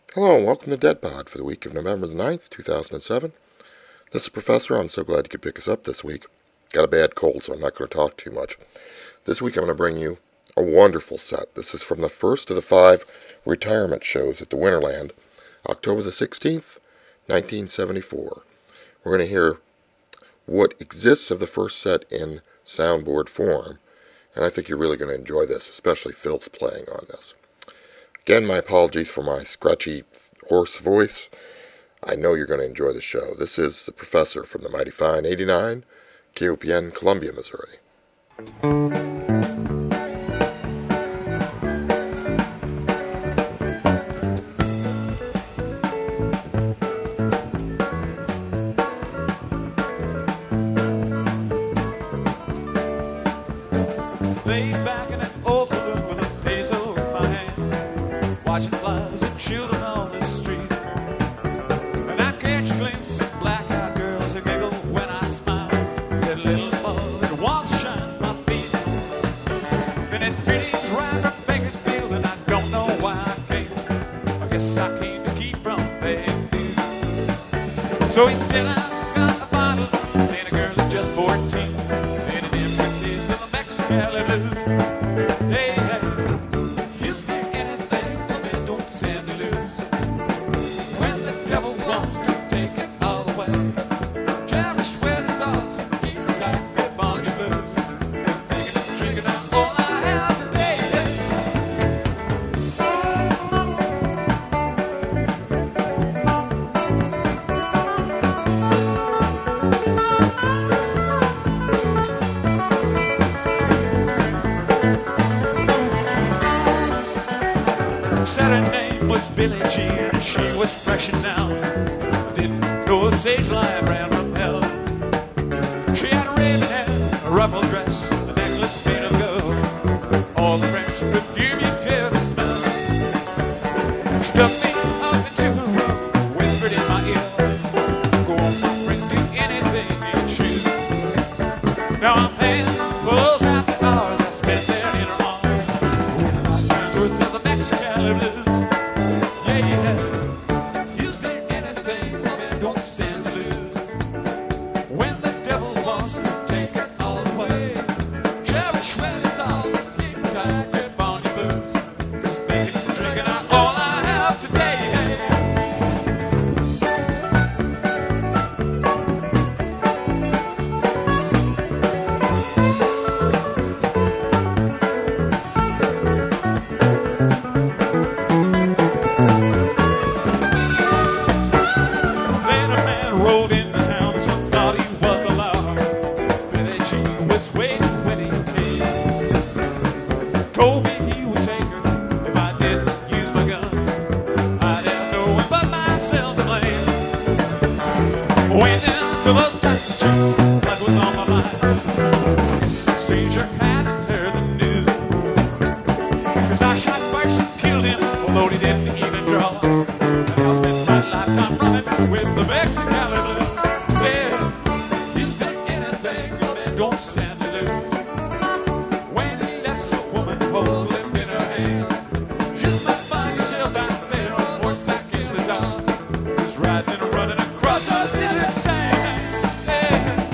Hello and welcome to Dead Pod for the week of November the 9th, 2007. This is Professor. I'm so glad you could pick us up this week. Got a bad cold, so I'm not going to talk too much. This week I'm going to bring you a wonderful set. This is from the first of the 5 retirement shows at the Winterland, October the 16th, 1974. We're going to hear what exists of the first set in soundboard form, and I think you're really going to enjoy this, especially Phil's playing on this. Again, my apologies for my scratchy, hoarse voice. I know you're going to enjoy the show. This is the Professor from the mighty fine 89, KOPN, Columbia, Missouri. Laid back in an old saloon with a peso in my hand, watching flies and children on the street. And I catch a glimpse of black-eyed girls who giggle when I smile. That little boy that wants to shine my feet. And it's pretty right from Bakersfield, and I don't know why I came. I guess I came to keep from paying dues. So instead I got a bottle, and a girl is just 14. And an empty little Mexican blues. Hey, hey, is there anything a man don't stand to lose? When the devil wants to take it all away, cherish where the thoughts keep the tight grip on your blues. Just making and drinking is all I have today. Said her name was Billie Jean, and she was fresh in town. Didn't know a stage line ran from hell. She had a raven hair, a ruffled dress, a necklace made of gold. All the French perfume you'd care to smell. She took me up into her room, whispered in my ear, "Go on, my friend, do anything you choose." Now I'm paying for those happy hours I spent there in her arms. My time's worth of the Mexican blues. Yeah, yeah. Is there anything a man don't stand to lose? When the devil wants to take it all away, cherish when it does, keep a tight grip on your boots. 'Cause baking and drinking are all I have today. Then a man rolled into town, and some thought he was the law. Billie Jean was waiting when he came. Told me he would take her if I didn't use my gun. I didn't know him but myself to blame. Went into those dusty streets, what was on my mind? Guess some stranger had heard the news. 'Cause I shot first and killed him, although he didn't even draw. And I'll spend my lifetime running with the Mexican blues. Yeah, is there anything a man don't stand to lose? When he lets a woman hold him in her hand, just might find yourself out there on horseback in the dark, just riding and running across those desert sands. Yeah.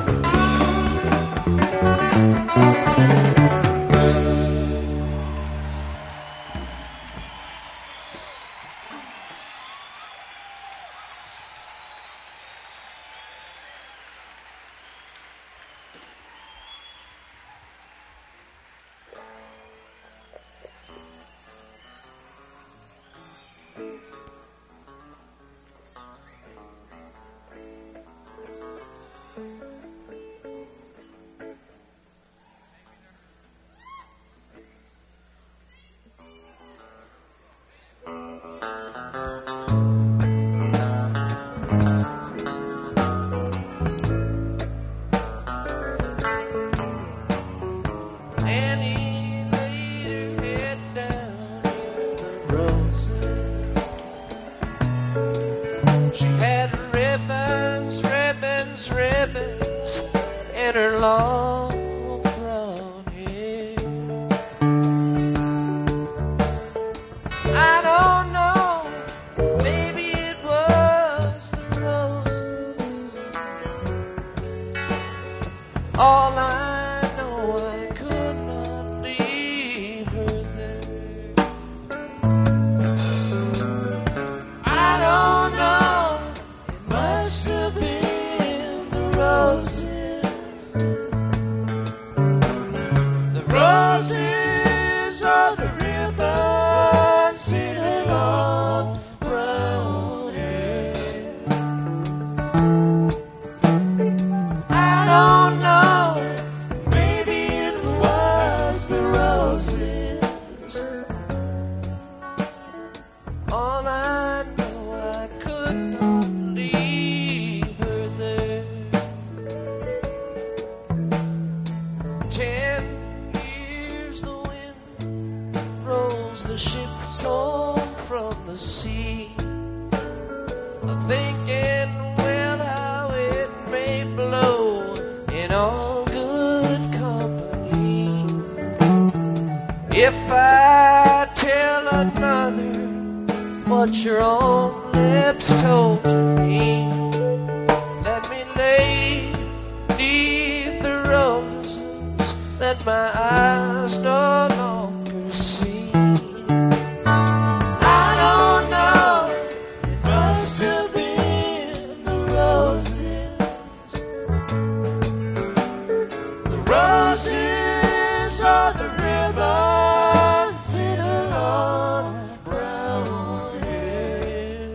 Annie laid her head down in the roses. She had ribbons, ribbons, ribbons in her long brown hair. I don't know, thinking, well, how it may blow in all good company. If I tell another what your own lips told to me, let me lay beneath the roses that my eyes no longer see. I don't know, it must have been the roses. The roses are the ribbons in her long brown hair.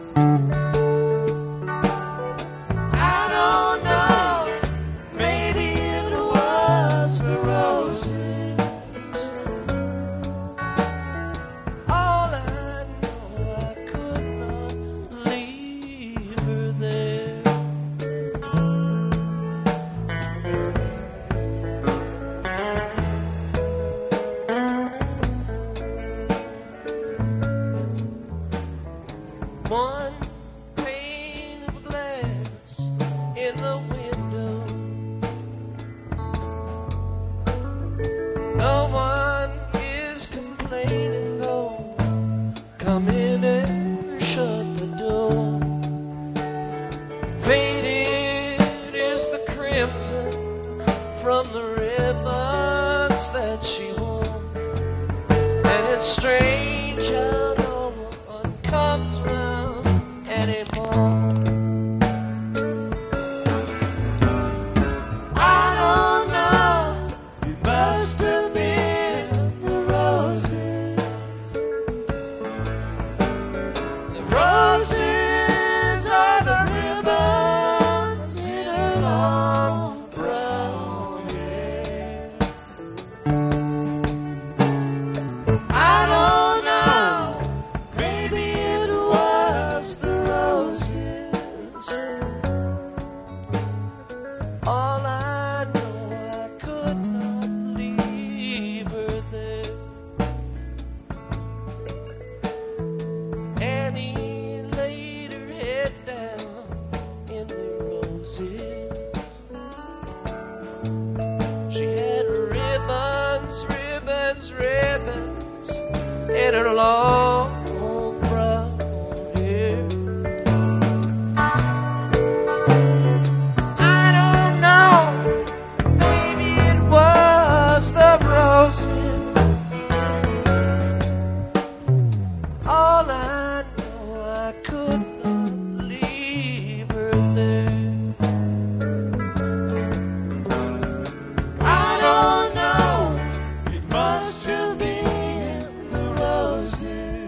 I don't know, maybe it was the roses. All I know, I could not leave her there. One pane of glass in the window. No one is complaining though. Come in and shut the door. Faded is the crimson from the ribbons that she wore. And it's strange how no one comes around anymore. I don't know, it must have been the roses. The roses are the ribbons in her long brown hair. I don't know, maybe it was the roses. All I know, I could not leave her there. Annie laid her head down in the roses. She had ribbons, ribbons, ribbons in her long brown hair. I don't know, maybe it was the roses. All I know, I could not leave her there. I don't know, it must have been the roses.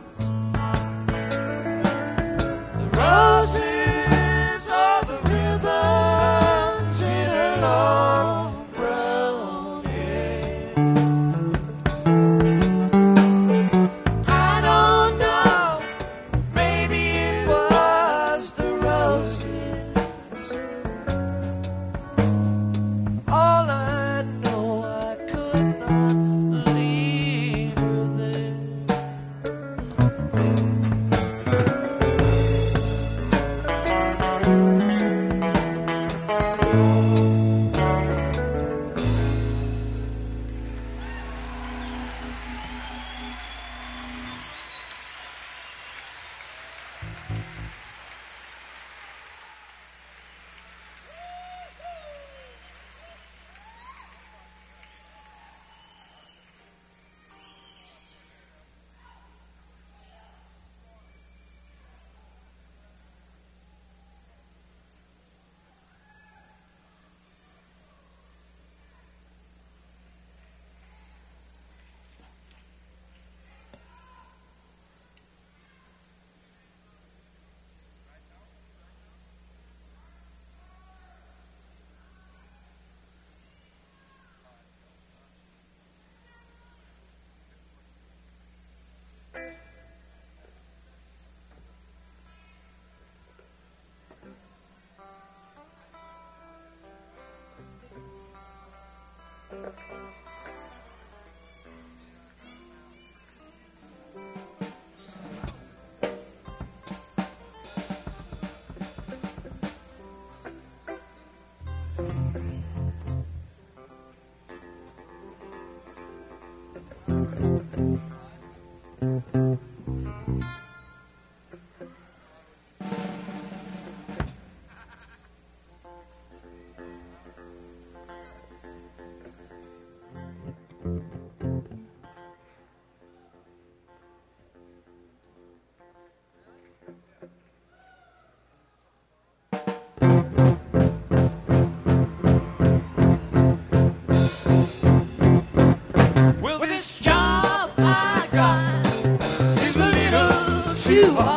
The roses are the ribbons in her long brown hair. I don't know, maybe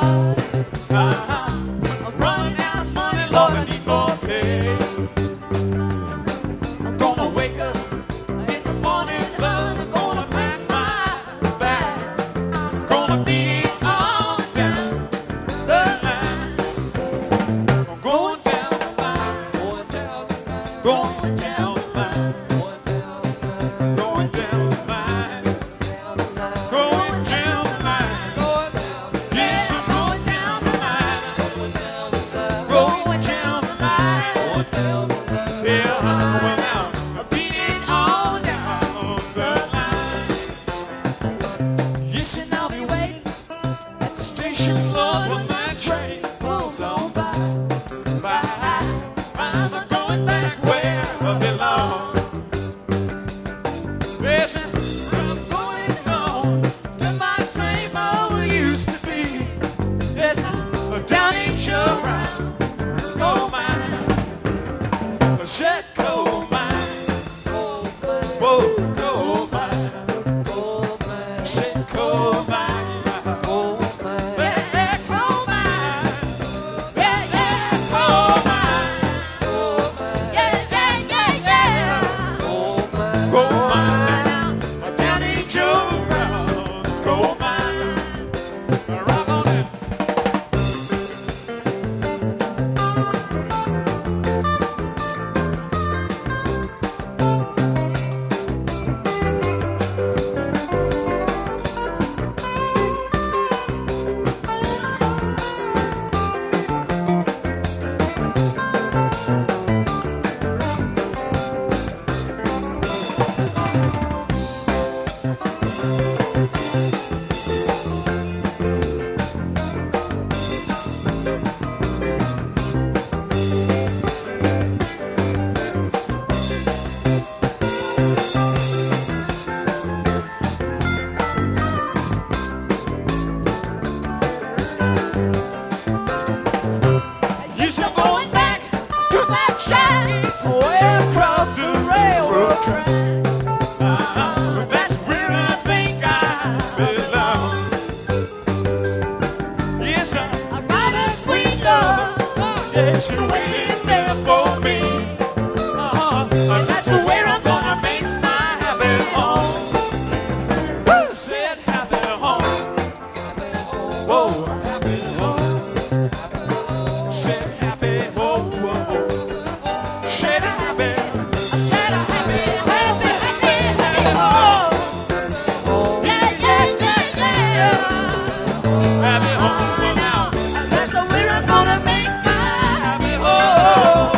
I'm running out of money, Lord, I need more pay. I'm gonna wake up in the morning, but I'm gonna pack my bags. Gonna beat it all down the line. I'm going down the line, going down the line, going down the line, going down the line, going down the line. Yes, I'm going down the line, going down the line. Yeah, I'm going out. I beat it all down the line. Yes, and I'll be waiting at the station, Lord, when my train pulls on by. I'm going back where I belong. Listen, I'm going home to my same old used to be. Yes, down in Shore, coal mine. Said coal mine. Whoa, coal mine. Said coal mine. Yeah, coal mine. Yeah, coal mine. Yeah. Coal mine. Down in Shore, coal mine. Rock on it. Yes, I'm going back to that shack way across the railroad track. That's where I think I belong. Yes, I got a sweet love. Yeah, she waiting there for me. That's where I'm gonna make my happy home. Woo! Said happy home. Whoa, happy home. Said happy home. Said happy. Said happy home. Yeah. Happy home now. That's where I'm gonna make my happy home.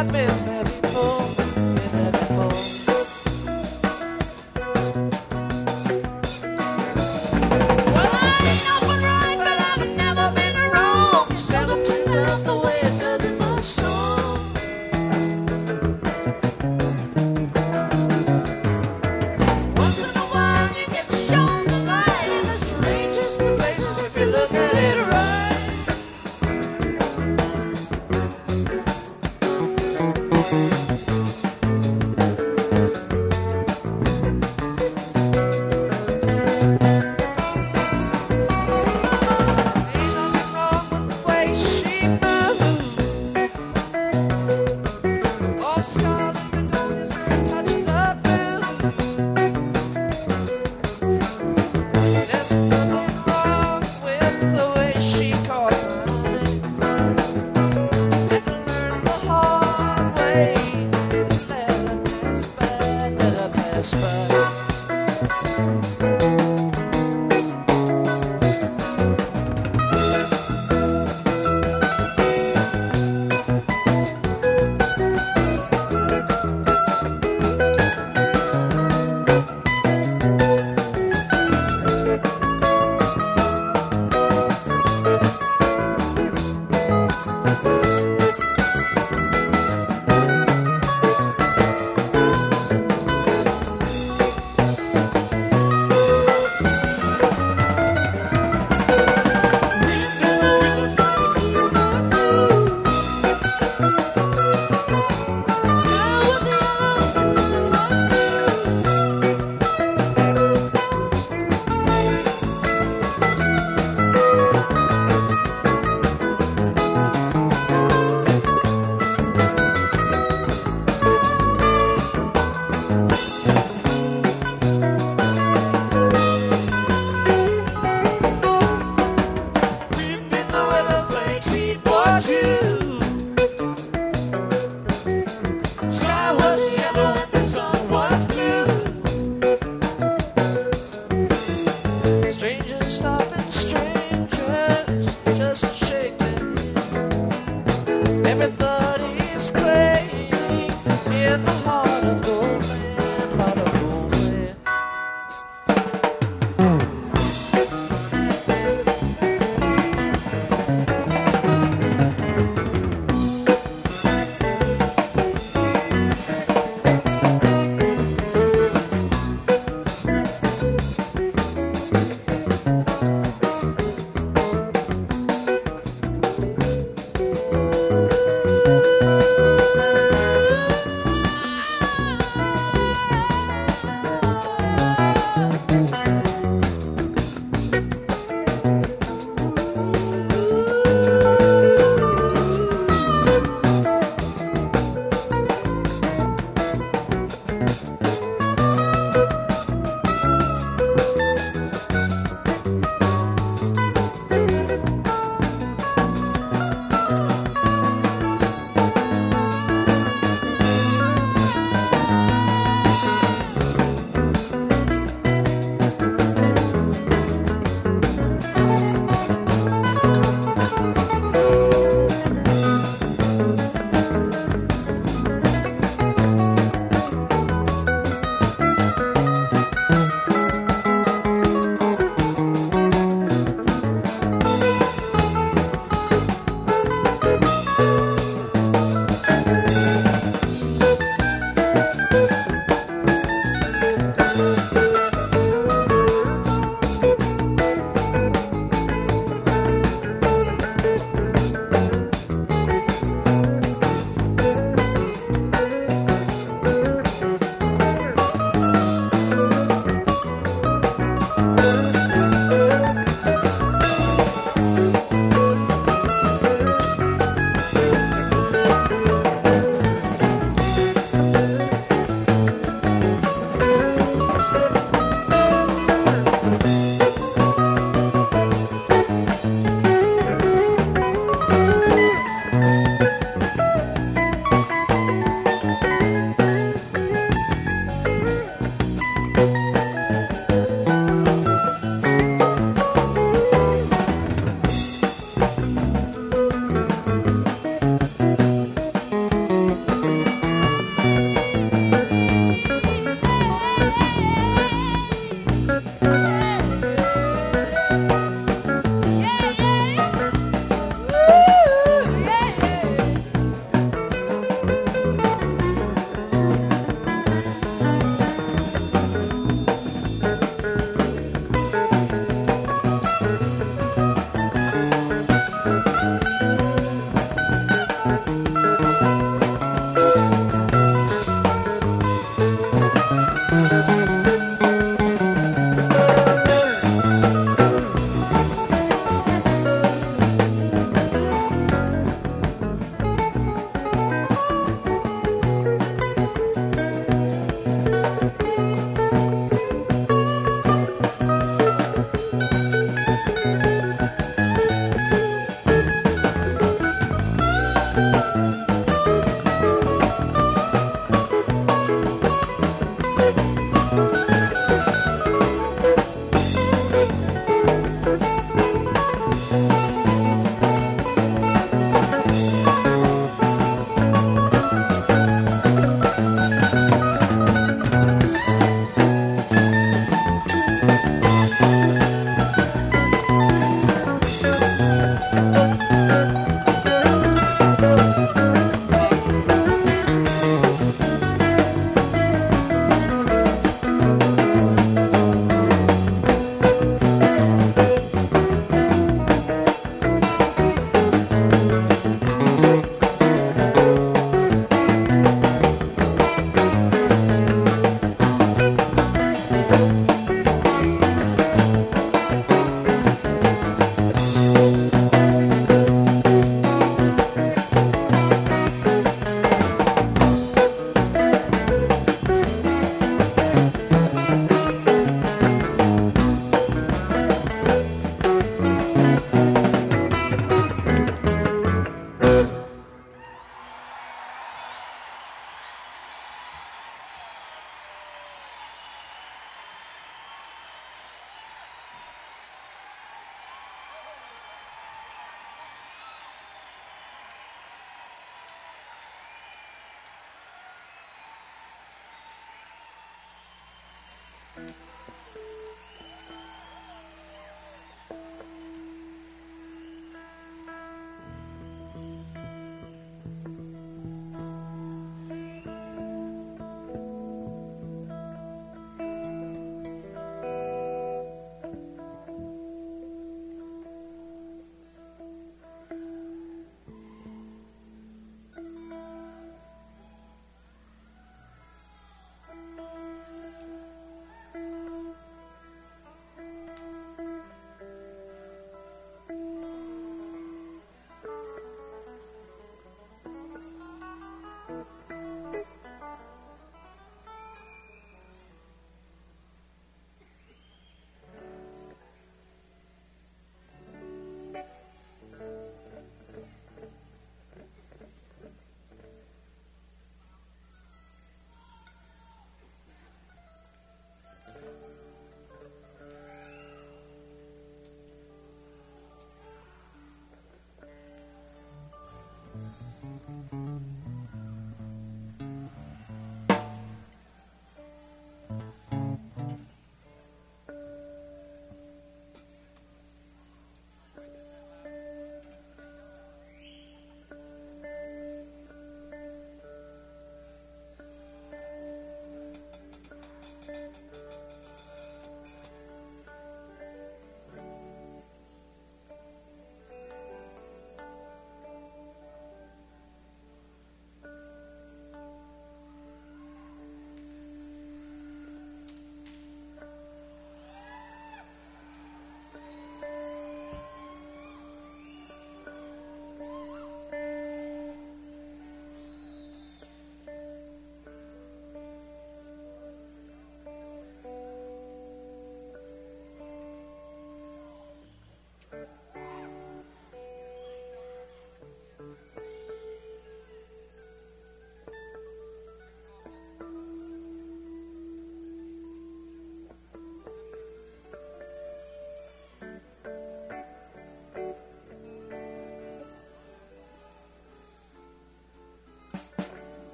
I've been there before, been there before. Well, I ain't often right, but I've never been wrong. It seldom turns out the way it does in my song. Once in a while you get shown the light in the strangest of places if you look at it right. Ain't nothing wrong with the way she moves. All scarlet begonias and a touch of the blues. There's nothing wrong with the way she caught mine. Had to learn the hard way to let her pass by, let her pass by.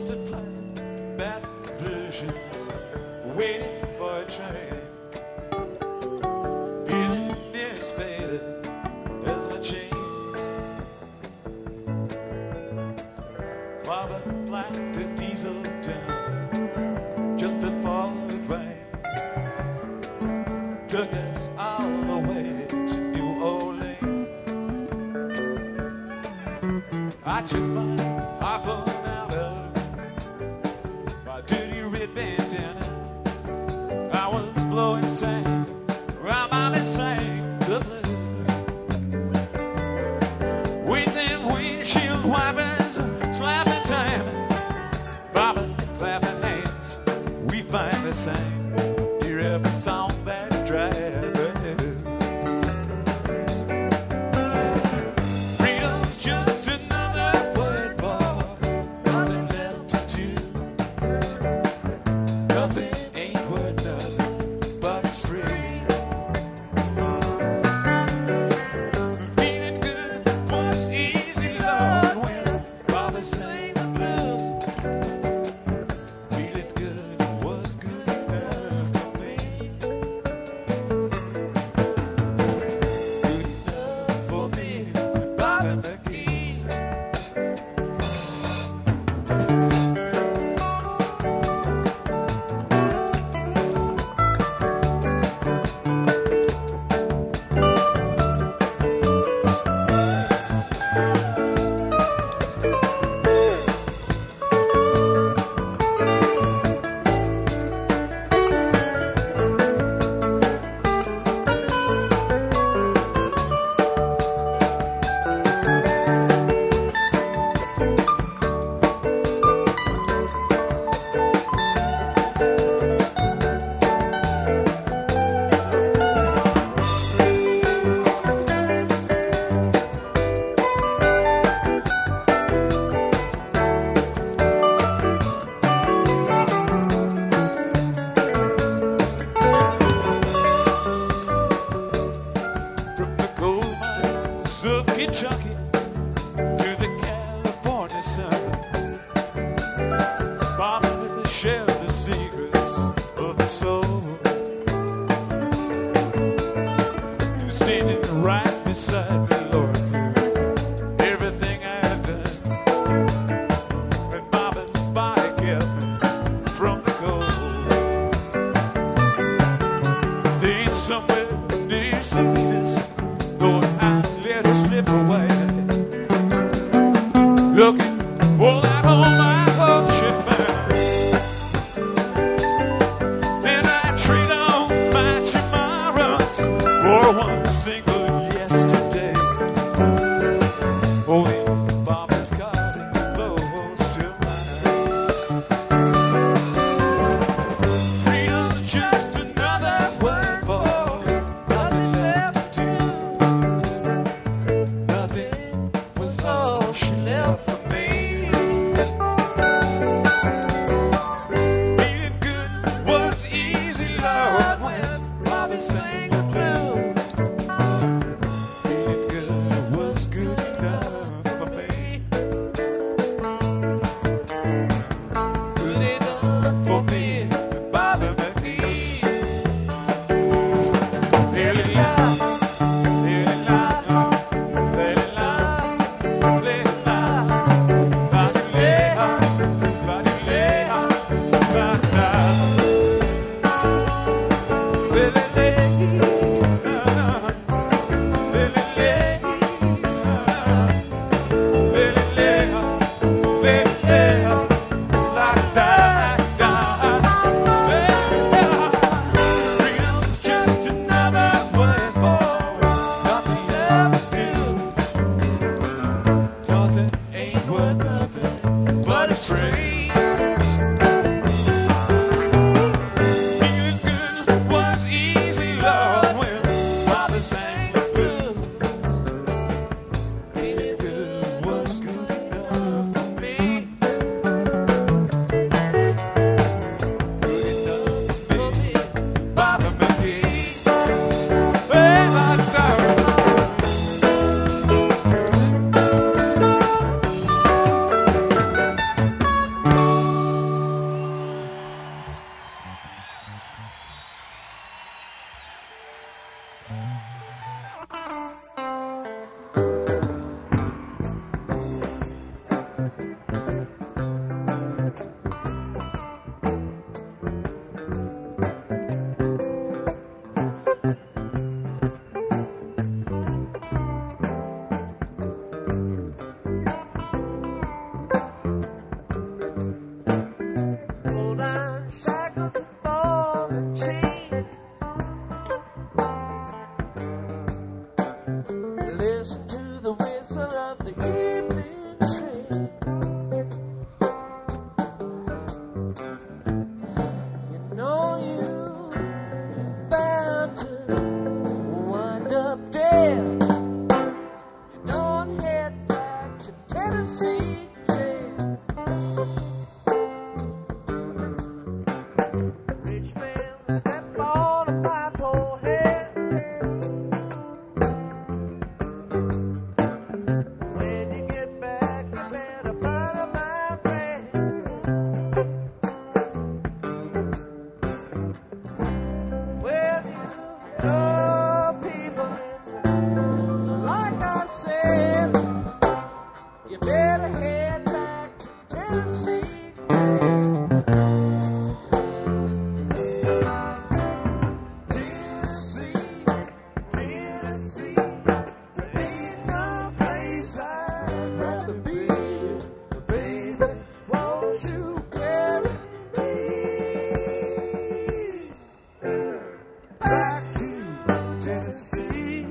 busted plan, bad vision, waiting for a train. Feeling as faded as my chains. Robert flagged a diesel down just before it rained. Took us all the way to New Orleans. I took my harpoon out of my dirty red bandana. I was blowing sand while Bobby sang the blues. With them windshield wipers slapping time, Bobby clapping hands, we finally sang. Hear every song that drives. Freedom's just another word, boy. Nothing left to do. Nothing ain't worth nothing, but it's free. Feeling good was easy, Lord, when Bobby sang the blues. Feeling good was good enough for me. Good enough for me, Bobby McGee. From the coal mines of Kentucky to the California sun, Bobby shared the secrets of the soul. And standing right beside me, Lord, everything I've done, and Bobby's body kept me from the cold. There ain't somewhere near sweetness, though I let it slip away. Looking for that home I hope she found. And I treat on my tomorrows for one single yesterday. Only Bobby's got it close to mine. Freedom's just another word for nothing left to do. Nothing was all she left for me. to Tennessee jail. Rich man step on a my poor head. When you get back, you better butter my bread. Well, you know, people, it's like I said, you better head back to Tennessee jail. Tennessee, Tennessee, there ain't no place I'd rather be. Baby, won't you carry me back to Tennessee?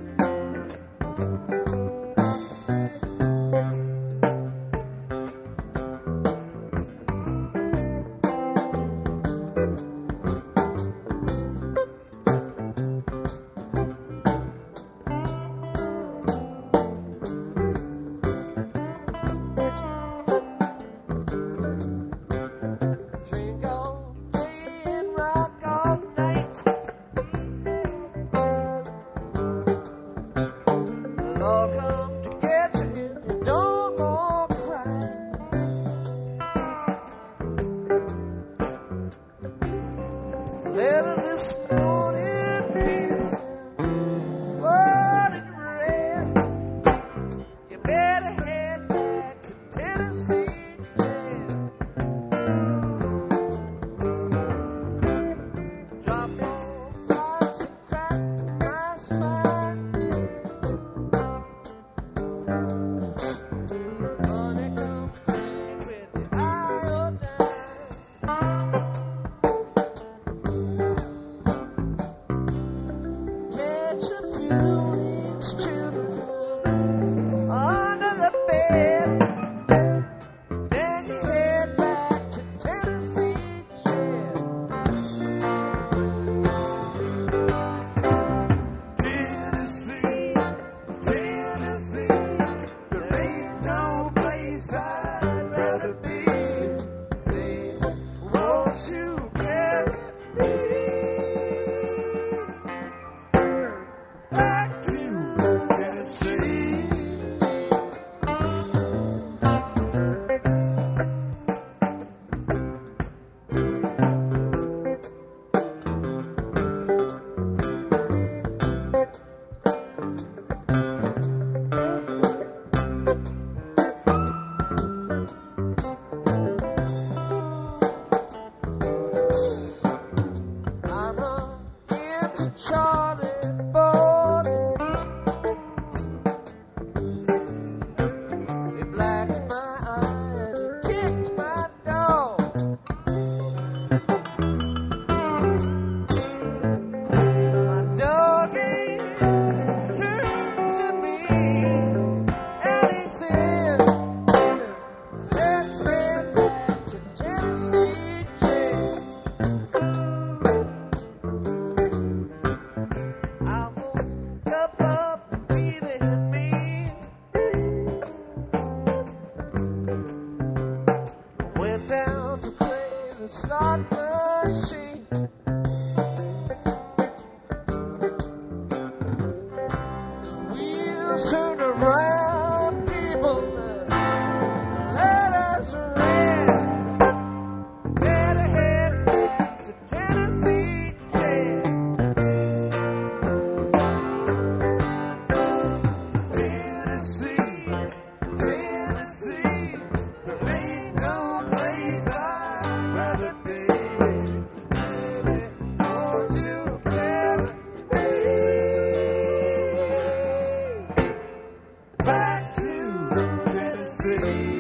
Drink all day and rock all night. Lord come to get you if you don't want to cry. Letter this morning, people, what it read. You better head back to Tennessee jail. Drop more flights and cracked my spine. Money come clean with the iodine. Catch a few weeks children under the bed. Then you head back to Tennessee jail. Tennessee, Tennessee, there ain't no place I'd rather be. Baby, won't you carry me back to Tennessee? I run into Charlie Ford. He blacked my eye and he kicked my dog. My doggy turned to me and he said, let's head back to Tennessee jail. I woke up feeling mean. Went down to play the slot machine. The wheels turned around, people. Let us rent. Better head back to Tennessee jail. Tennessee, Tennessee, there ain't no place I'd rather be. Baby, won't you carry me back to Tennessee?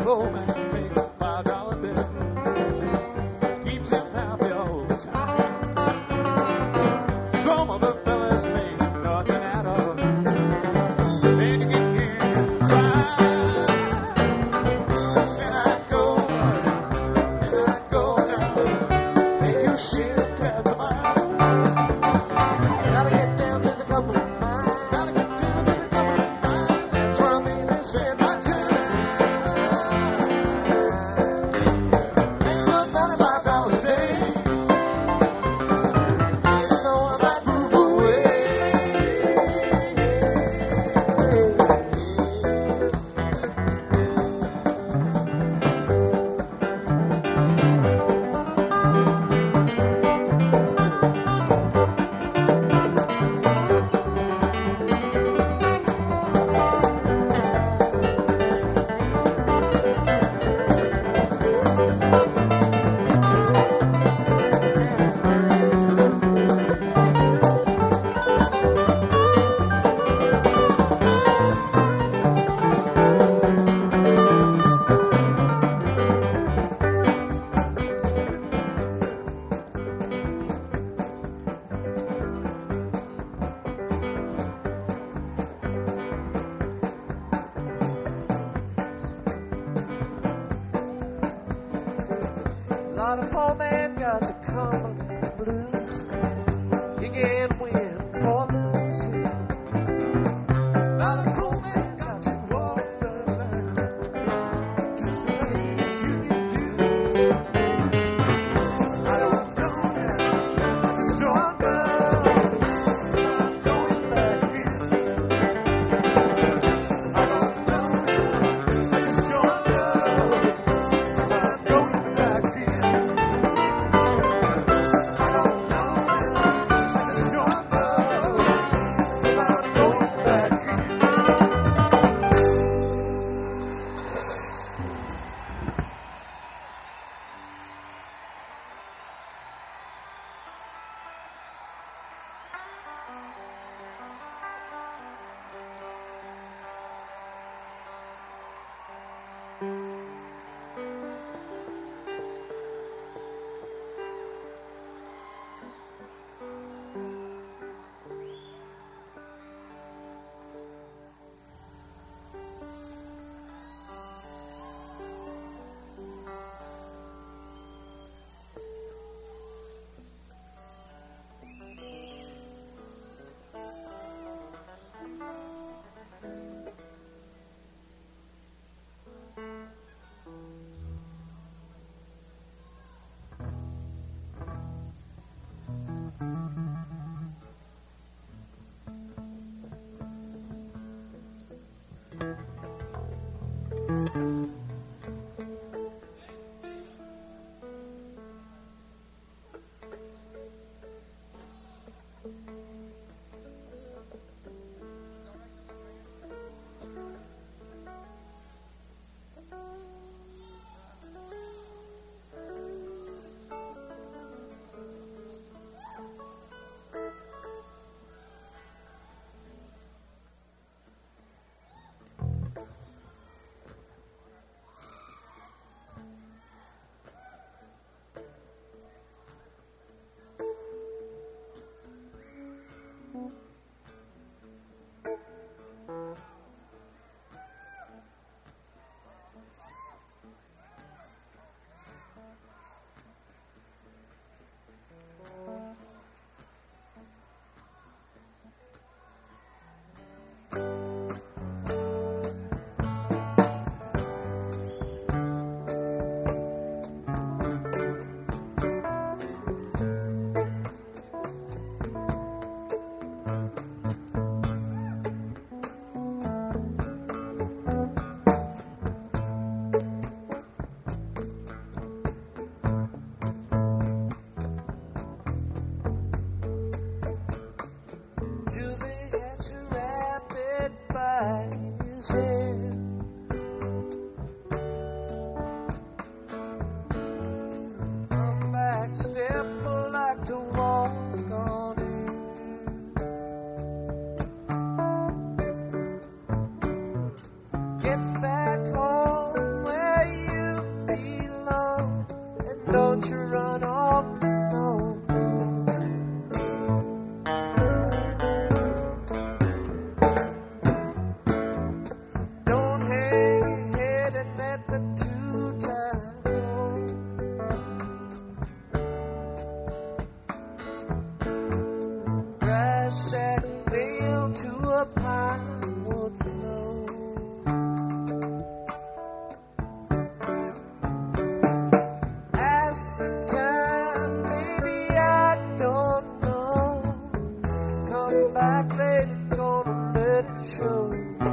poor man make a $5 bill. Keeps him happy all the time. Some of the fellas make nothing out of him. Then you can hear him cry. And I go now. Take your shift at the mile. Gotta get down to the couple of miles. Gotta get down to the couple of miles. That's where I mainly spend my time. Make about $95 a day. You know I might move away. A lot of poor man got the Cumberland blues. He can't win for losing. A lot of poor man got to walk the line. Just the ways you can do. I don't know now, so I'm going back in. I don't know now, so I'm going back in. pine would flow. As the time, maybe I don't know. Come back later, gonna let it show.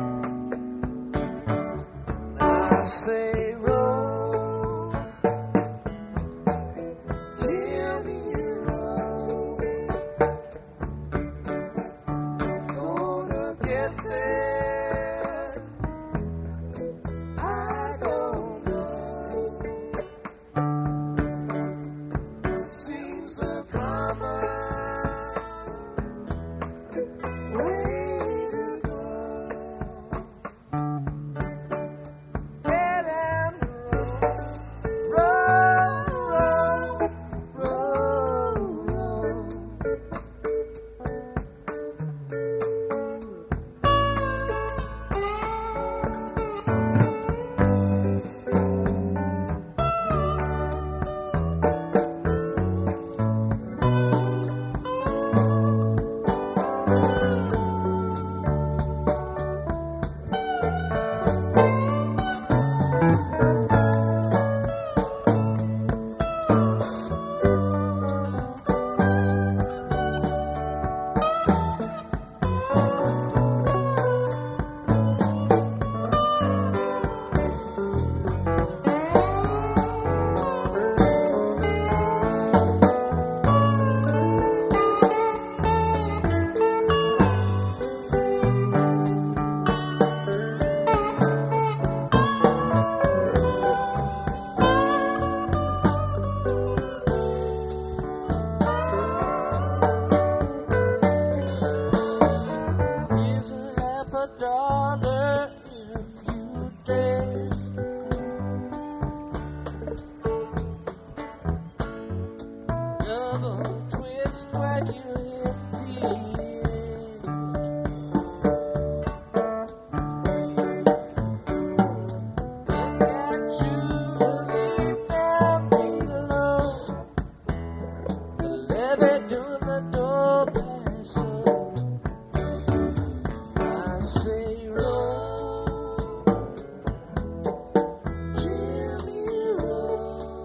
I say roll, Jimmy roll. Gonna get there, I don't know. Seems a common way to go. Get and roll, roll, roll, roll. Here's $50 if you dare. Double twist when you hit the end. It got you deep down below. The levee doing the door pass up. I say roll, Jimmy roll.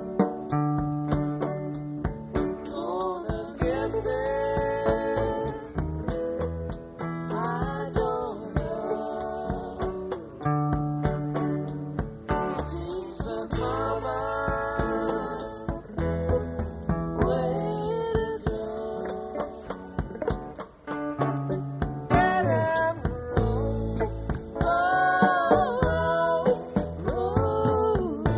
Gonna get there, I don't know. Seems a common way to go. Get and roll, roll, roll.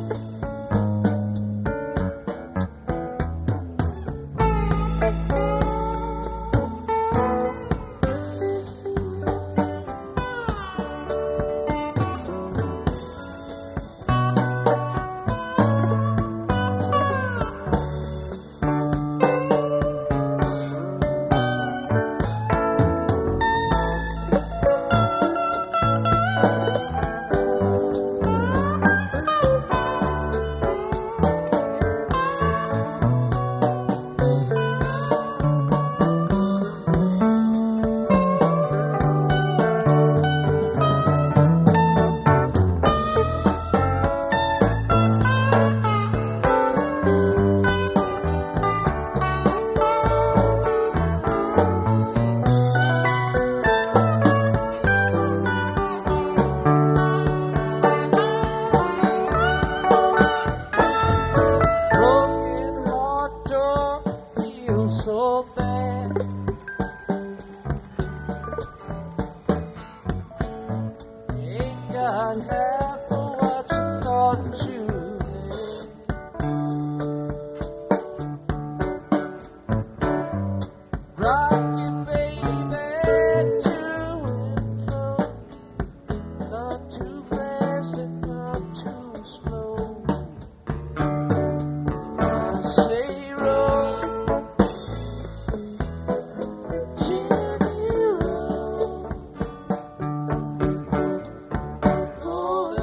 Broken heart don't feel so bad. Ain't got half of what you thought you had. Rock you, baby, to and fro. Not too fast and not too slow. I say roll, Jimmy roll. Gonna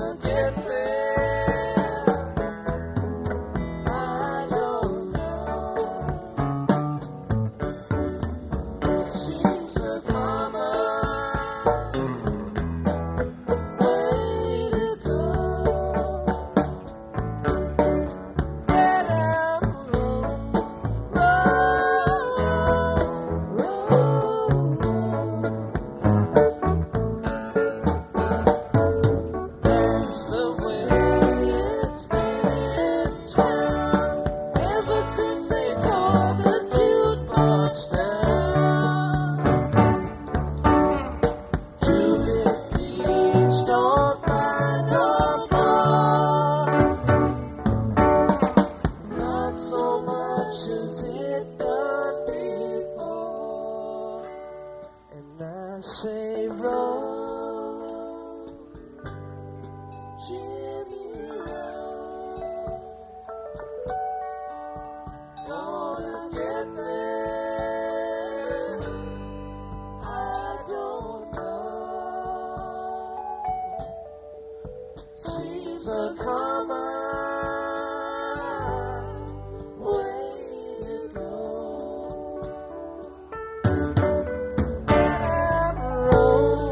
I say roll, Jimmy, roll. Gonna get there, I don't know. Seems a common way to go. Get up, roll,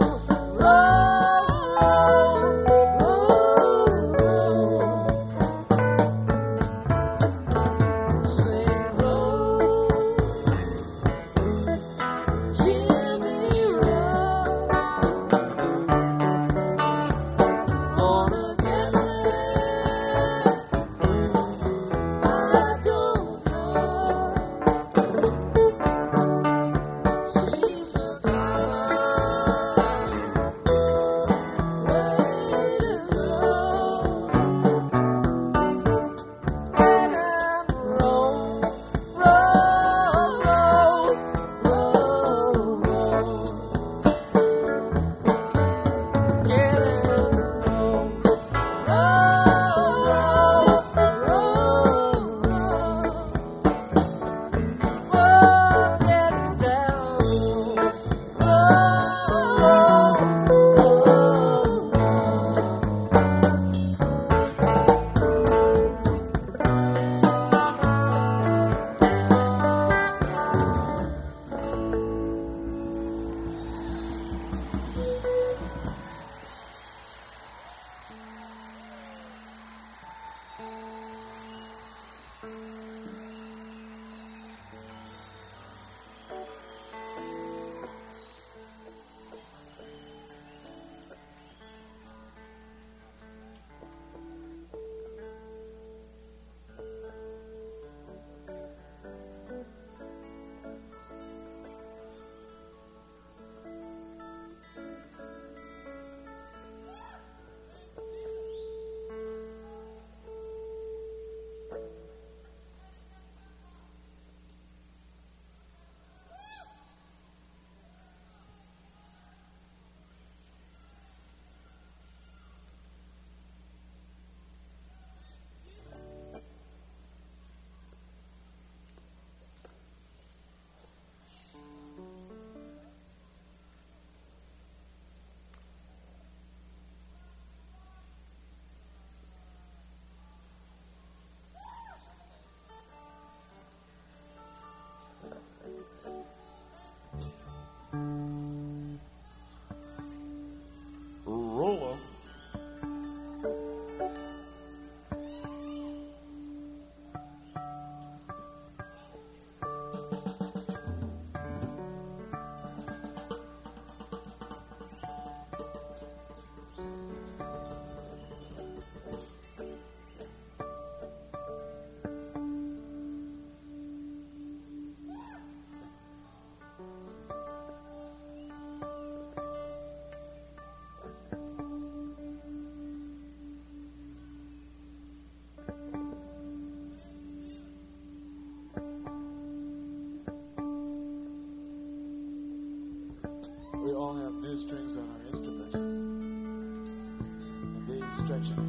roll, roll, roll. Say roll, Jimmy, roll. Gonna get there, I don't know. Seems a common way to go. Get up, roll, roll, roll, roll, roll. Get up, roll, roll, roll, roll, roll. Oh, get down, roll, Roll 'em. We all have new strings on our instruments, and they stretching.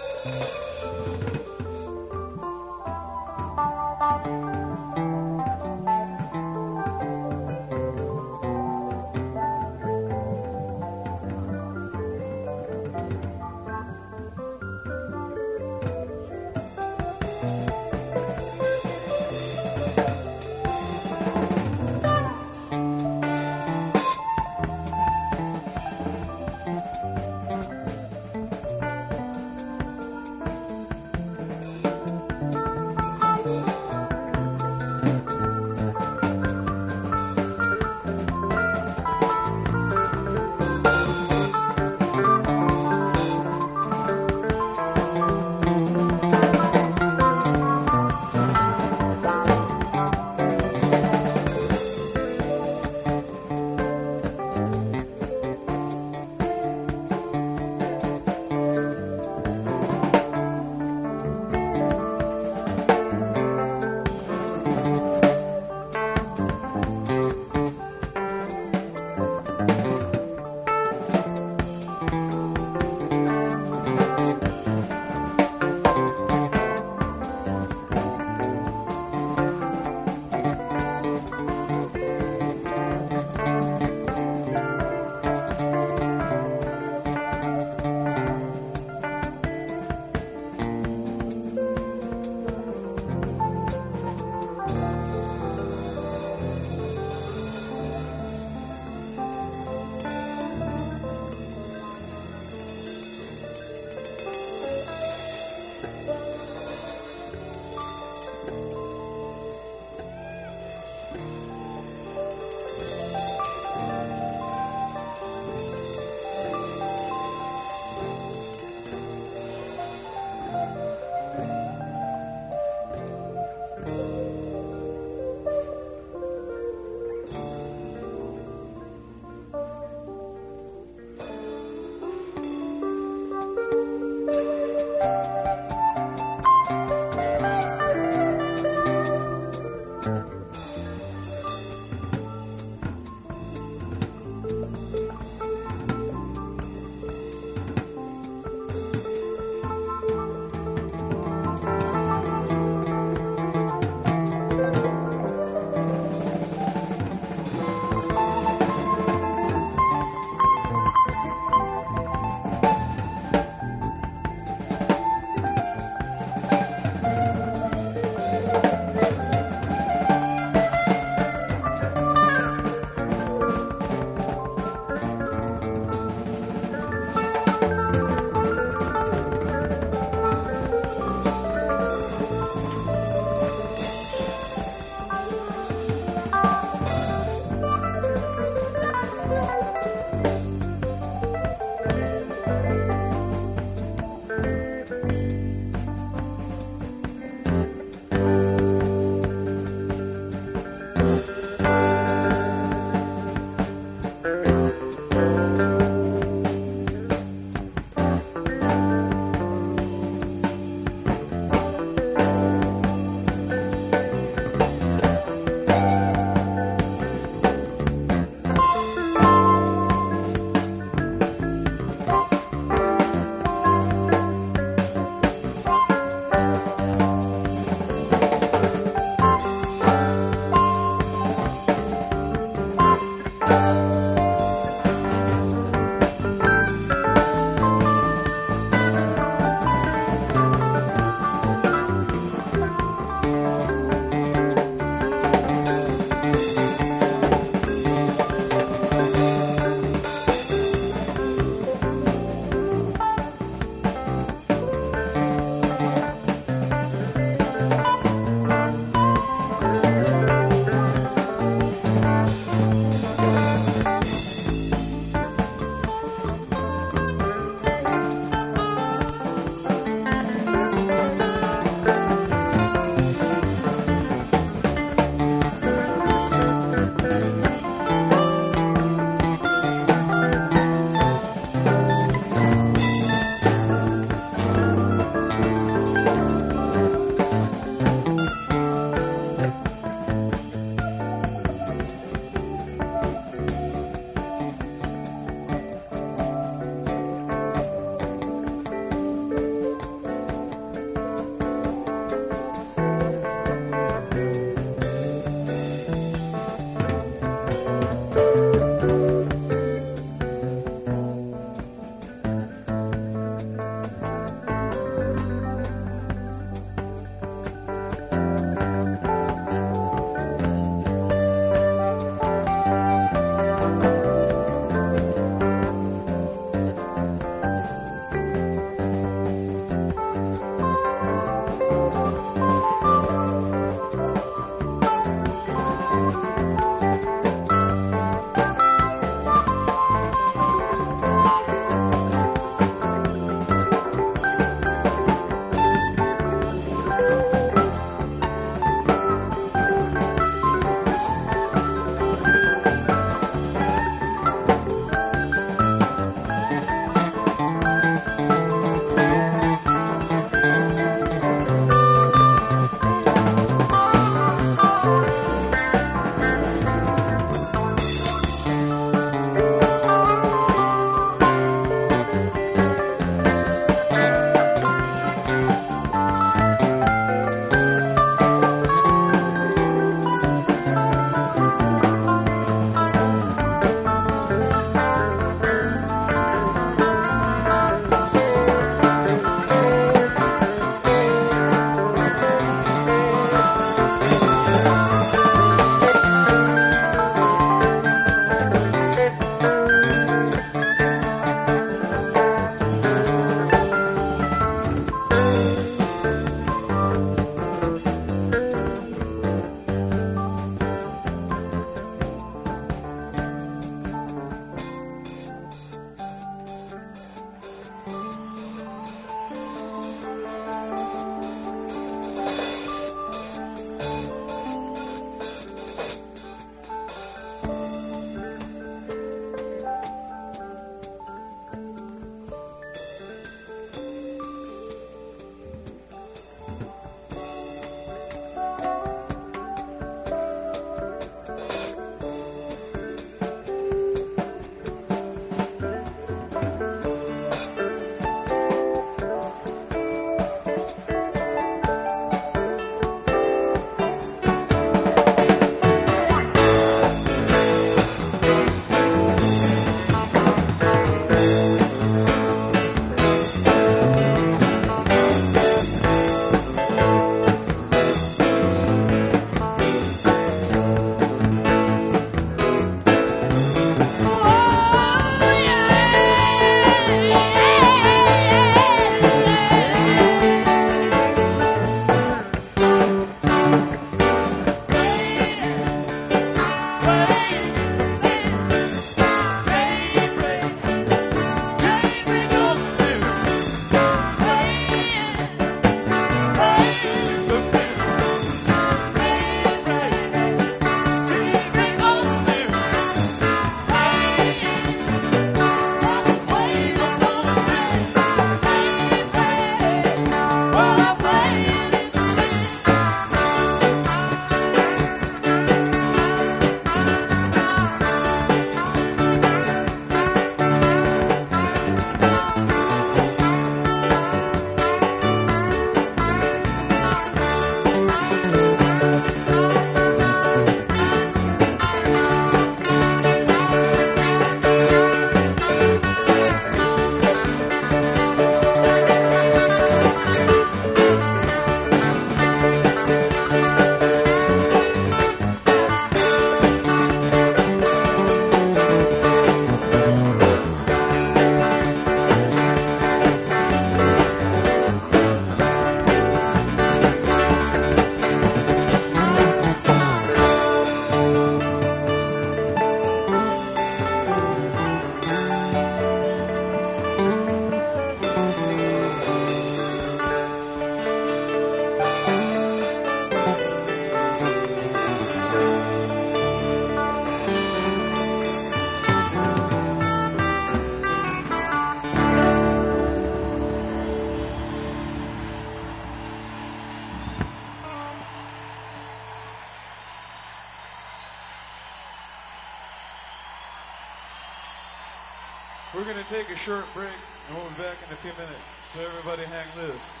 We're going to take a short break, and we'll be back in a few minutes. So everybody hang loose.